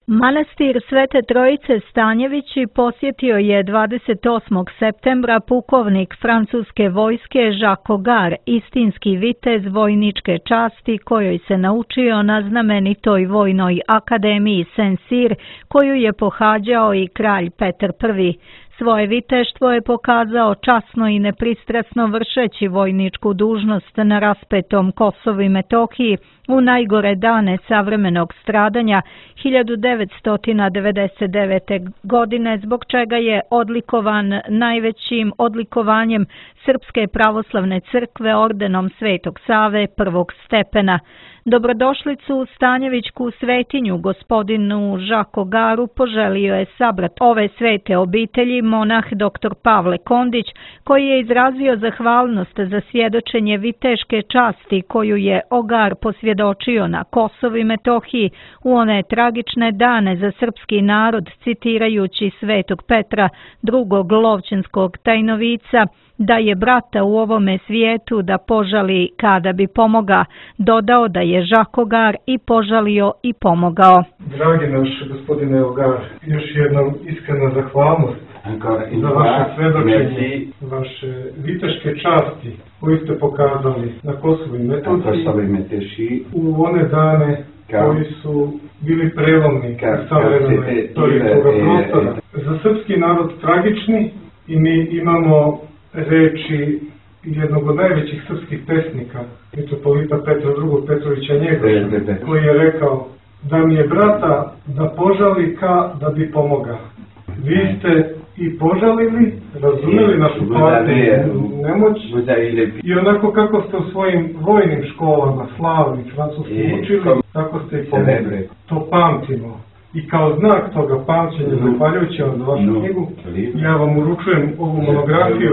Manastir Svete Trojice Stanjevići posjetio je 28. septembra pukovnik francuske vojske Jacques Augar, istinski vitez vojničke časti kojoj se naučio na znamenitoj vojnoj akademiji Saint-Cyr, koju je pohađao i kralj Petar I. Svoje viteštvo je pokazao časno i nepristrasno vršeći vojničku dužnost na raspetom Kosovu i Metohiji u najgore dane savremenog stradanja 1999. godine, zbog čega je odlikovan najvećim odlikovanjem Srpske pravoslavne crkve ordenom Svetog Save prvog stepena. Dobrodošlicu u Stanjevićku svetinju gospodinu Jacques Augaru poželio je sabrat ove svete obitelji monah dr. Pavle Kondić, koji je izrazio zahvalnost za svjedočenje viteške časti koju je Augar posvjedočio na Kosovu i Metohiji u one tragične dane za srpski narod, citirajući svetog Petra, drugog lovćenskog tajnovica, da je brata u ovome svijetu da požali kada bi pomoga. Dodao da je Jacques Augar i požalio i pomogao. Dragi naš gospodine Augar, još jednom iskrena zahvalnost za vaše svedočenje, vaše viteške časti koje ste pokazali na Kosovu i Metohiji u one dane koji su bili prelomni u savremenoj istoriji toga prostora. Za srpski narod tragični i mi imamo reči jednog od najvećih srpskih pesnika, mitropolita Petra II. Petrovića Njegoša, koji je rekao da mi je brata da požali ka da bi pomoga. Vi ste i požalili, razumeli našu patnju, nemoć i onako kako ste u svojim vojnim školama slavni francuski učili, tako ste i pomogli. To pamtimo. I kao znak toga pamćenja, zahvaljujući vam za vašu knjigu, ja vam uručujem ovu monografiju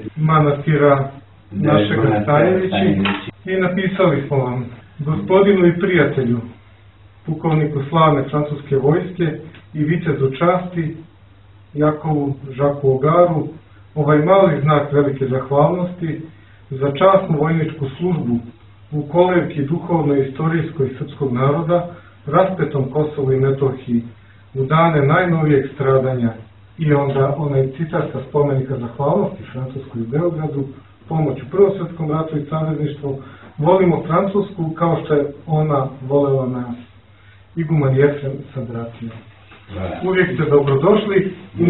manastira našeg Stanjevići i napisali smo vam: gospodinu i prijatelju, pukovniku slavne francuske vojske i vitezu časti, Jakovu Jacquesu Augaru, ovaj mali znak velike zahvalnosti za časnu vojničku službu u kolevki duhovno-istorijskoj srpskog naroda, raspetom Kosovu i Metohiji, u dane najnovijeg stradanja. I onda onaj citat sa spomenika zahvalnosti Francuskoj u Beogradu, pomoć u Prvom svjetskom ratu i savezništvu, volimo Francusku kao što je ona volela nas. Iguman Jefrem sa bratijom. Uvijek ste dobrodošli i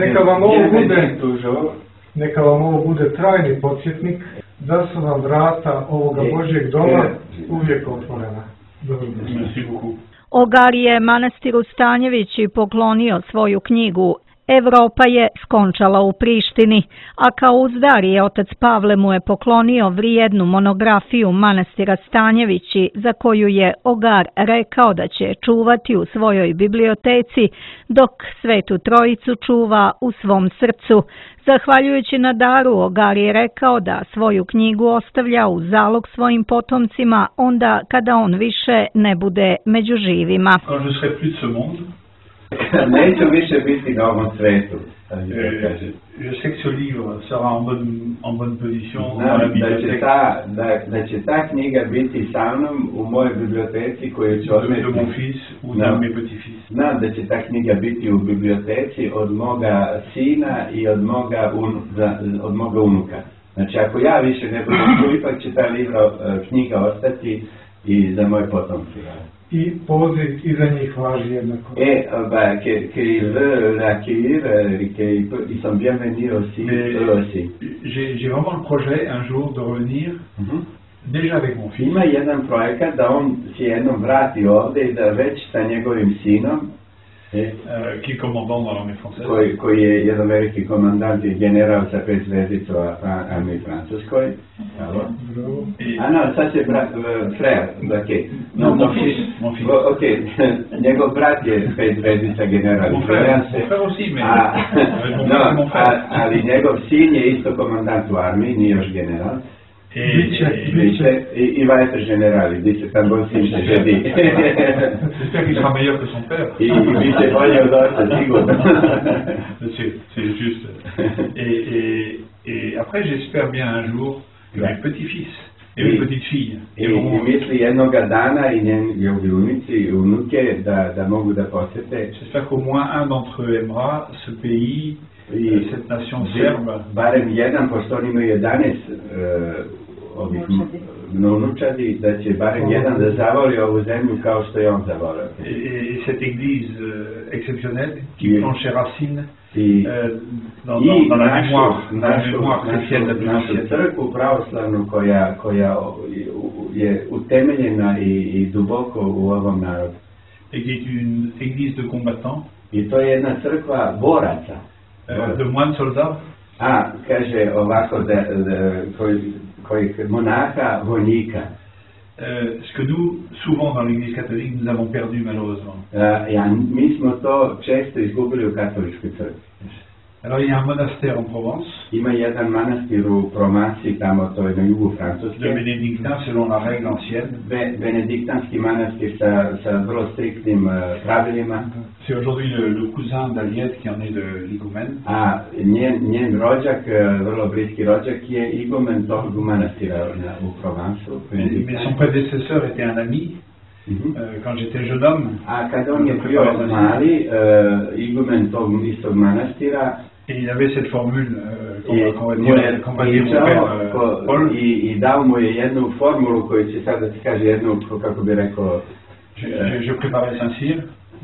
neka vam ovo bude trajni podsjetnik da su vam vrata ovoga Božjeg doma uvijek otvorena. Dobrodošli. Augar je manastiru Stanjevići poklonio svoju knjigu Evropa je skončala u Prištini, a kao uzdar je otac Pavle mu je poklonio vrijednu monografiju manastira Stanjevići, za koju je Augar rekao da će čuvati u svojoj biblioteci, dok Svetu Trojicu čuva u svom srcu. Zahvaljujući na daru, Augar je rekao da svoju knjigu ostavlja u zalog svojim potomcima onda kada on više ne bude među živima. Neću više biti na ovom svetu. Je sais que ce livre sera en bonne position dans la bibliothèque. Da će ta knjiga biti sa mnom u mojoj biblioteci koju ću odmeti. De mon fils ou de mes petits-fils. Znam da će ta knjiga biti u biblioteci od moga sina i od moga unuka. Znači ako ja više ne budem tu, ipak će ta knjiga ostati i za moje potomke. I poziv i za njih važi jednako. Qu'ils veulent l'accueillir, ils sont bienvenus aussi. J'ai vraiment le projet un jour de revenir déjà avec mon fils. Ima jedan projekat da on se jednom vrati ovdje i da već sa njegovim sinom, qui est commandant dans l'armée française. Koji je jedan veliki komandant i general sa 5 zvezdica u armiji francuskoj. Ah non, ça c'est frère, ok. Non, mon fils. Ok, njegov brat je 5 zvezdica general. Mon frère aussi, mais... Ali njegov sin je isto komandant u armiji, nije još general. Il va être général, il dit c'est un bon signe, je dis. J'espère qu'il sera meilleur que son père. Il dit c'est bon, c'est juste. Et après, j'espère bien un jour que mes petits-fils et une petite fille. I misli jednoga dana i njegovi unici i unuke da mogu da posete. J'espère qu'au moins un d'entre eux aimera ce pays, cette nation serbe. Barem jedan, pošto oni imaju 11 ovih unučadi, da će barem jedan da zavoli ovu zemlju kao što je on zavolio. Et cette église exceptionnelle qui plonge ses racines dans la mémoire chrétienne la plus ancienne. Našu crkvu pravoslavnu koja je utemeljena i duboko u ovom narodu. Et qui est une église de combattants. I to je jedna crkva boraca. De moines soldats. Kaže ovako kojih monaha vojnika. Ce que nous, souvent dans l'église catholique, nous avons perdu malheureusement. Mi smo to često izgubili u katoličkoj crkvi. Alors il y a un monastère en Provence. Ima jedan manastir u Provenciji, tamo to je na jugu Francuske. De bénédictins selon la règle ancienne. Benediktanski manastir sa vrlo striktnim pravilima. C'est aujourd'hui le cousin d'Aliette qui en est de l'igumène. Njen rođak, vrlo bliski rođak je igumen tog manastira u Provencu. Mais son prédécesseur était un ami. Quand j'étais jeune homme. Kad on je bio mali, igumen tog istog manastira. Et il avait cette formule qu'on va dire mon père Paul. I dao mu je jednu formulu koju će sad da ti kaže jednu, kako bi rekao... Je préparais Saint-Cyr.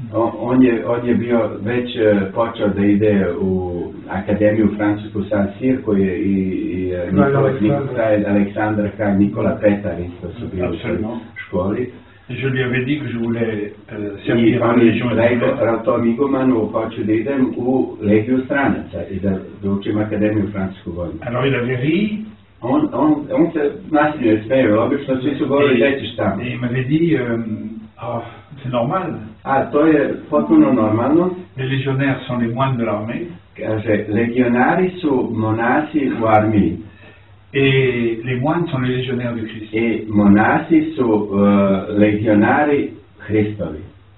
On je bio već počeo da ide u akademiju francusku Saint-Cyr, koji je i Aleksandar Kralj, Nikola Petar isto su bili u školi. Je lui avais dit que je voulais servir à la Légion étrangère. Tom igumanu hoću da idem u Legiju stranaca i da učim akademiju francusku vojnu. Alors il avait ri. On se nasmije smeo, obično svi su govorili da ćeš tamo. Et il m'avait dit, c'est normal. To je potpuno normalno. Les légionnaires sont les moines de l'armée. Kaže, legionari su monasi u armiji. Et les moines sont les légionnaires de Christ. I monasi su legionari Hristovi.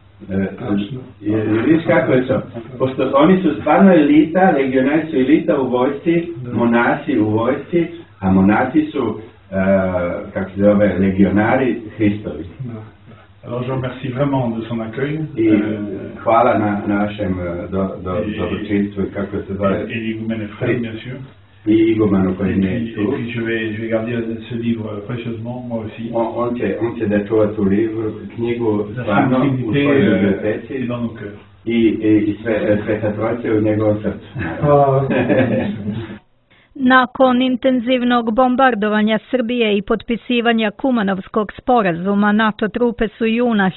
Vidiš kako je to? Pošto oni su stvarno elita, legionari su elita u vojsci, monasi u vojsci, a monasi su, kako se zove, legionari Hristovi. Alors je remercie vraiment de son accueil. I hvala na našem dobročinstvu i kako se zove. Et l'igumène et frère, bien sûr. I igumanu koji je tu. Et puis je vais garder ce livre précieusement, moi aussi. On će da čuva tu knjigu stvarno u svojoj biblioteci. Et dans nos cœurs. I Sveta Trojica u njegovom srcu. Nakon intenzivnog bombardovanja Srbije i potpisivanja Kumanovskog sporazuma, NATO trupe su juna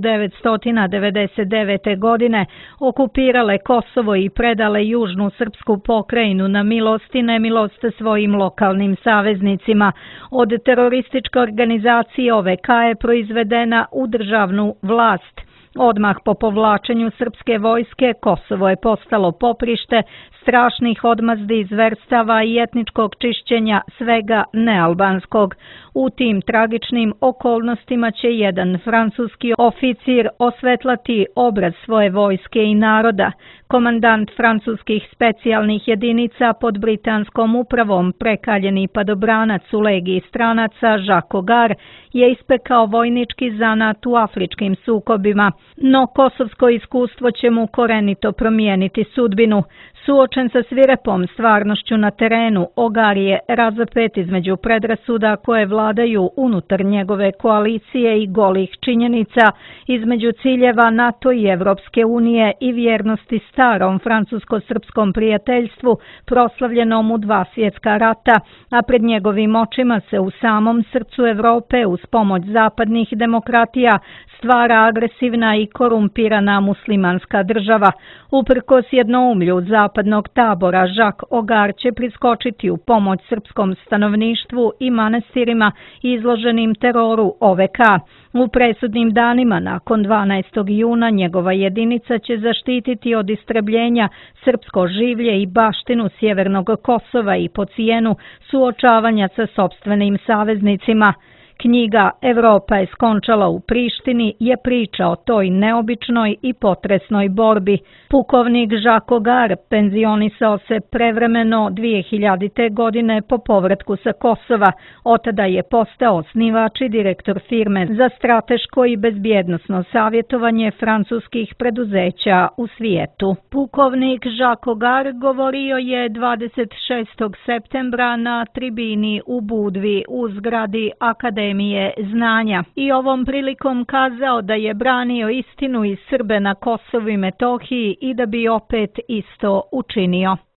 1999. godine okupirale Kosovo i predale južnu srpsku pokrajinu na milost i nemilost svojim lokalnim saveznicima. Od terorističke organizacije OVK je proizvedena u državnu vlast. Odmah po povlačenju srpske vojske Kosovo je postalo poprište strašnih odmazdi, zverstava i etničkog čišćenja svega nealbanskog. U tim tragičnim okolnostima će jedan francuski oficir osvetlati obraz svoje vojske i naroda. Komandant francuskih specijalnih jedinica pod britanskom upravom, prekaljeni padobranac u legiji stranaca Jacques Augar, je ispekao vojnički zanat u afričkim sukobima. No kosovsko iskustvo će mu korenito promijeniti sudbinu. Suočen sa svirepom stvarnošću na terenu, Augar je razapet između predrasuda koje vladaju unutar njegove koalicije i golih činjenica, između ciljeva NATO i Evropske unije i vjernosti starom francusko-srpskom prijateljstvu proslavljenom u 2 svjetska rata, a pred njegovim očima se u samom srcu Evrope uz pomoć zapadnih demokratija stvara agresivna i korumpirana muslimanska država. Uprkos jednoumlju zapadnog tabora, Jacques Augar će priskočiti u pomoć srpskom stanovništvu i manastirima izloženim teroru OVK. U presudnim danima nakon 12. juna njegova jedinica će zaštititi od istrebljenja srpsko življe i baštinu sjevernog Kosova i po cijenu suočavanja sa sopstvenim saveznicima. Knjiga Evropa je skončala u Prištini je priča o toj neobičnoj i potresnoj borbi. Pukovnik Jacques Augar penzionisao se prevremeno 2000. godine po povratku sa Kosova. Otada je postao osnivač i direktor firme za strateško i bezbjednosno savjetovanje francuskih preduzeća u svijetu. Pukovnik Jacques Augar govorio je 26. septembra na tribini u Budvi u zgradi Akademije znanja i ovom prilikom kazao da je branio istinu i Srbe na Kosovu i Metohiji i da bi opet isto učinio.